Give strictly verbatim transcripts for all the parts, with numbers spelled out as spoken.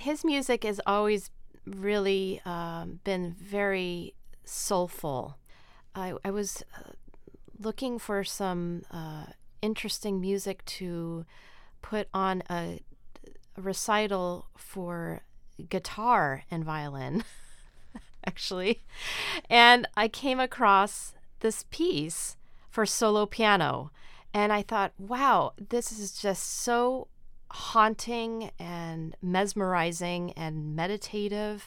his music has always really um, been very soulful. I, I was uh, looking for some uh, interesting music to put on a, a recital for guitar and violin, actually. And I came across this piece for solo piano. And I thought, wow, this is just so haunting and mesmerizing and meditative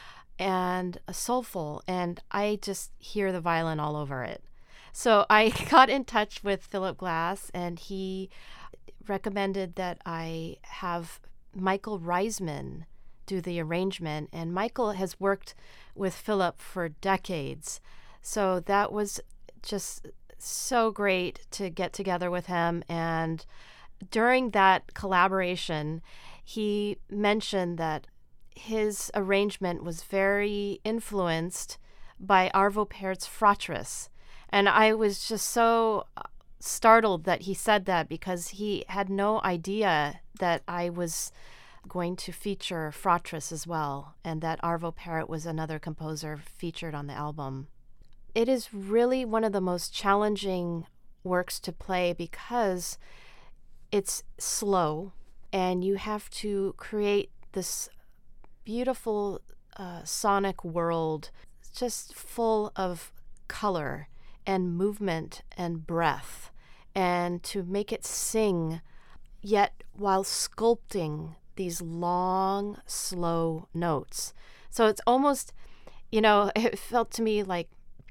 and soulful. And I just hear the violin all over it. So I got in touch with Philip Glass, and he recommended that I have Michael Reisman do the arrangement. And Michael has worked with Philip for decades. So that was just so great to get together with him. And during that collaboration, he mentioned that his arrangement was very influenced by Arvo Pärt's Fratres. And I was just so startled that he said that, because he had no idea that I was going to feature Fratres as well, and that Arvo Pärt was another composer featured on the album. It is really one of the most challenging works to play because it's slow, and you have to create this beautiful uh, sonic world just full of color and movement and breath, and to make it sing, yet while sculpting these long, slow notes. So it's almost, you know, it felt to me like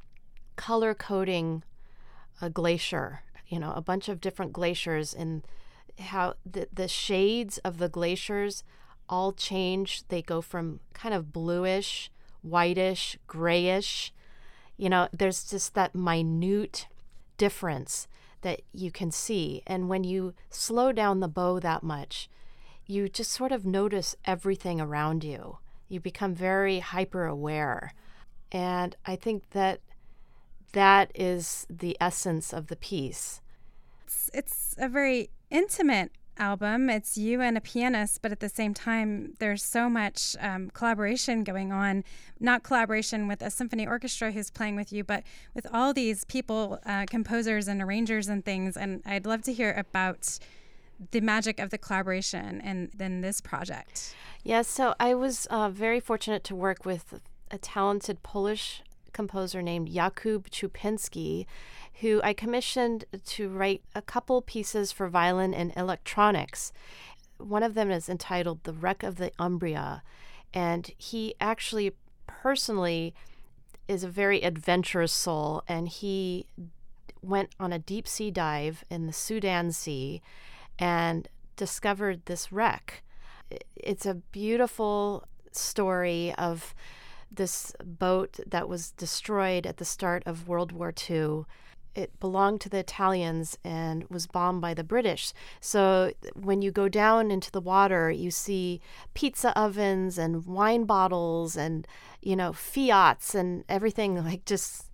color coding a glacier, you know, a bunch of different glaciers, and how the, the shades of the glaciers all change. They go from kind of bluish, whitish, grayish. You know, there's just that minute difference that you can see. And when you slow down the bow that much, you just sort of notice everything around you. You become very hyper aware. And I think that that is the essence of the piece. It's, it's a very intimate album. It's you and a pianist, but at the same time, there's so much um, collaboration going on. Not collaboration with a symphony orchestra who's playing with you, but with all these people, uh, composers and arrangers and things. And I'd love to hear about the magic of the collaboration and then this project. Yes, so I was uh, very fortunate to work with a talented Polish composer named Jakub Czupinski, who I commissioned to write a couple pieces for violin and electronics. One of them is entitled The Wreck of the Umbria, and he actually personally is a very adventurous soul, and he went on a deep sea dive in the Sudan Sea and discovered this wreck. It's a beautiful story of this boat that was destroyed at the start of World War Two. It belonged to the Italians and was bombed by the British. So when you go down into the water, you see pizza ovens and wine bottles and, you know, Fiats and everything like just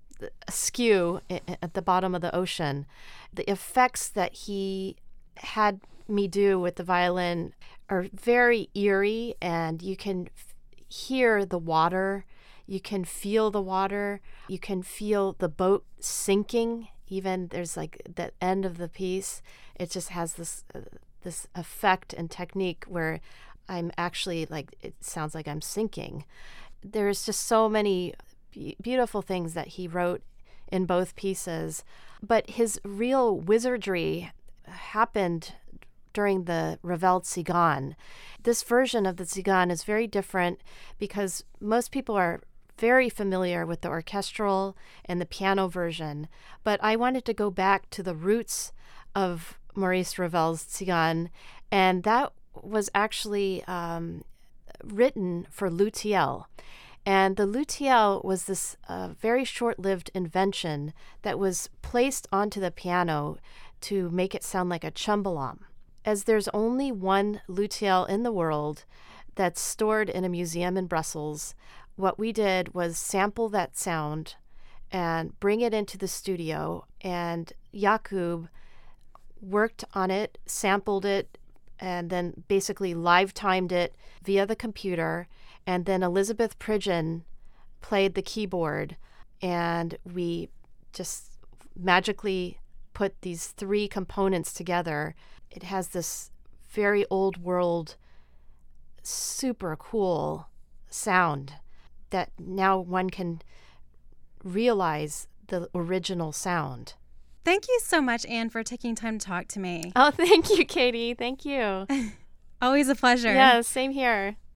askew at the bottom of the ocean. The effects that he had me do with the violin are very eerie, and you can f- hear the water. You can feel the water. You can feel the boat sinking. Even there's like the end of the piece. It just has this uh, this effect and technique where I'm actually like, it sounds like I'm sinking. There's just so many be- beautiful things that he wrote in both pieces. But his real wizardry happened during the Ravel Tzigane. This version of the Tzigane is very different because most people are very familiar with the orchestral and the piano version, but I wanted to go back to the roots of Maurice Ravel's Tzigane, and that was actually um, written for luthiel. And the luthiel was this uh, very short-lived invention that was placed onto the piano to make it sound like a cembalum. As there's only one luthiel in the world that's stored in a museum in Brussels, what we did was sample that sound and bring it into the studio, and Jakub worked on it, sampled it, and then basically live timed it via the computer. And then Elizabeth Pridgeon played the keyboard, and we just magically put these three components together. It has this very old world, super cool sound that now one can realize the original sound. Thank you so much, Anne, for taking time to talk to me. Oh, thank you, Katie. Thank you. Always a pleasure. Yeah, same here.